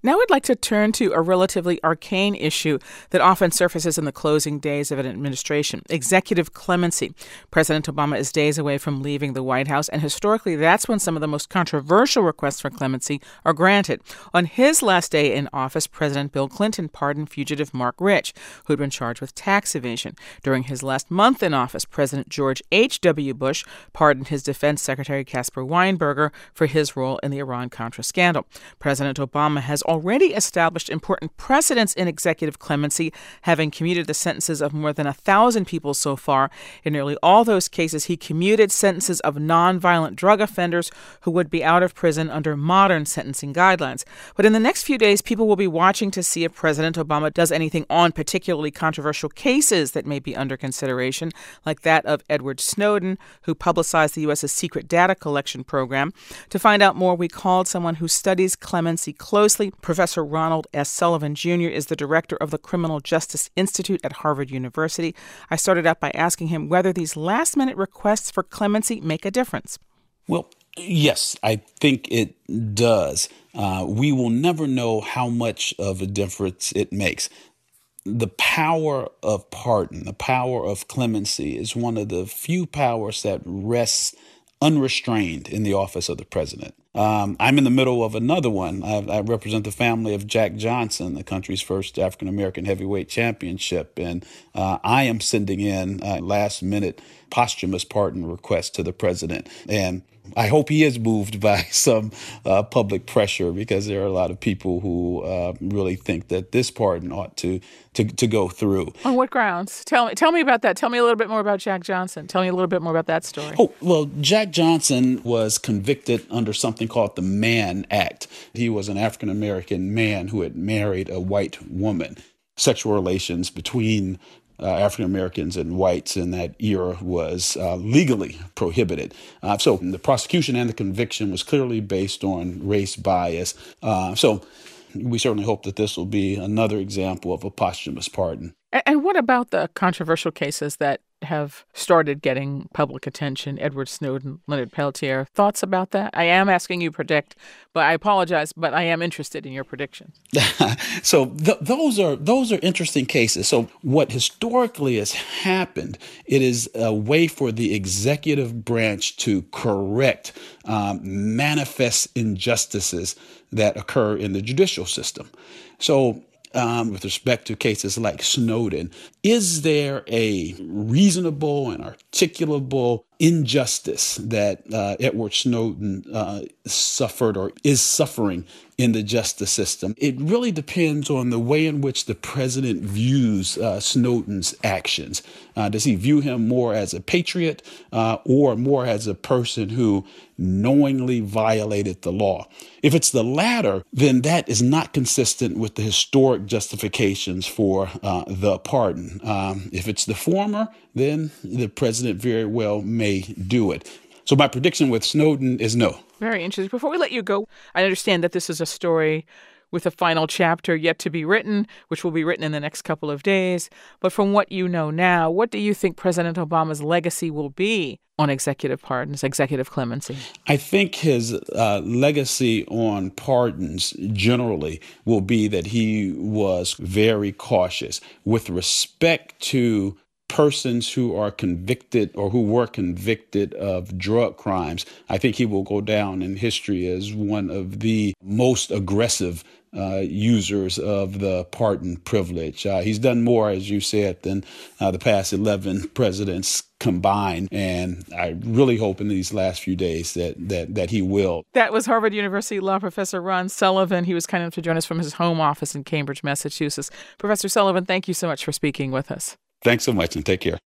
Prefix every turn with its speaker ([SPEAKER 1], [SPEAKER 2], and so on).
[SPEAKER 1] Now I'd like to turn to a relatively arcane issue that often surfaces in the closing days of an administration: executive clemency. President Obama is days away from leaving the White House, and historically that's when some of the most controversial requests for clemency are granted. On his last day in office, President Bill Clinton pardoned fugitive Mark Rich, who'd been charged with tax evasion. During his last month in office, President George H.W. Bush pardoned his Defense Secretary Caspar Weinberger for his role in the Iran-Contra scandal. President Obama has already established important precedents in executive clemency, having commuted the sentences of more than 1,000 people so far. In nearly all those cases, he commuted sentences of nonviolent drug offenders who would be out of prison under modern sentencing guidelines. But in the next few days, people will be watching to see if President Obama does anything on particularly controversial cases that may be under consideration, like that of Edward Snowden, who publicized the U.S.'s secret data collection program. To find out more, we called someone who studies clemency closely. Professor Ronald S. Sullivan, Jr. is the director of the Criminal Justice Institute at Harvard University. I started out by asking him whether these last-minute requests for clemency make a difference.
[SPEAKER 2] Well, yes, I think it does. We will never know how much of a difference it makes. The power of pardon, the power of clemency is one of the few powers that rests unrestrained in the office of the president. I'm in the middle of another one. I represent the family of Jack Johnson, the country's first African-American heavyweight championship, and I am sending in last-minute posthumous pardon request to the president. And I hope he is moved by some public pressure, because there are a lot of people who really think that this pardon ought to go through.
[SPEAKER 1] On what grounds? Tell me about that. Tell me a little bit more about Jack Johnson. Tell me a little bit more about that story.
[SPEAKER 2] Oh, well, Jack Johnson was convicted under something called the Mann Act. He was an African-American man who had married a white woman. Sexual relations between African Americans and whites in that era was legally prohibited. So the prosecution and the conviction was clearly based on race bias. So we certainly hope that this will be another example of a posthumous pardon.
[SPEAKER 1] And what about the controversial cases that have started getting public attention? Edward Snowden, Leonard Peltier. Thoughts about that? I am asking you to predict, but I apologize, but I am interested in your prediction.
[SPEAKER 2] So those are interesting cases. So what historically has happened, it is a way for the executive branch to correct manifest injustices that occur in the judicial system. So with respect to cases like Snowden, is there a reasonable and articulable injustice that Edward Snowden suffered or is suffering in the justice system? It really depends on the way in which the president views Snowden's actions. Does he view him more as a patriot or more as a person who knowingly violated the law? If it's the latter, then that is not consistent with the historic justifications for the pardon. If it's the former, then the president very well may do it. So my prediction with Snowden is no.
[SPEAKER 1] Very interesting. Before we let you go, I understand that this is a story with a final chapter yet to be written, which will be written in the next couple of days. But from what you know now, what do you think President Obama's legacy will be on executive pardons, executive clemency?
[SPEAKER 2] I think his legacy on pardons generally will be that he was very cautious with respect to persons who are convicted or who were convicted of drug crimes. I think he will go down in history as one of the most aggressive users of the pardon privilege. He's done more, as you said, than the past 11 presidents combined. And I really hope in these last few days that he will.
[SPEAKER 1] That was Harvard University law professor Ron Sullivan. He was kind enough to join us from his home office in Cambridge, Massachusetts. Professor Sullivan, thank you so much for speaking with us.
[SPEAKER 2] Thanks so much, and take care.